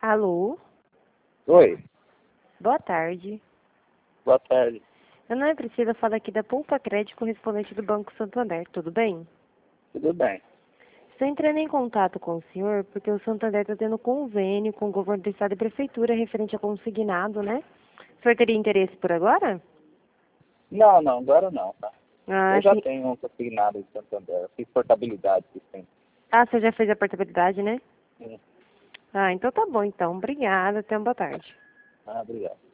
Alô? Oi, Boa tarde. boa tarde. Meu nome é Priscila, falo aqui da Poupa Crédito, correspondente do Banco Santander, tudo bem? Tudo bem? Estou entrando em contato com o senhor porque o Santander está tendo convênio com o governo do estado e prefeitura referente a consignado, né? O senhor teria interesse por agora? Não, agora não, tá? Ah, Eu já sim. tenho um consignado em Santander, eu fiz portabilidade tem. Ah, você já fez a portabilidade, né? Sim. Ah, então tá bom, então. Obrigada, até uma boa tarde. Ah, obrigado.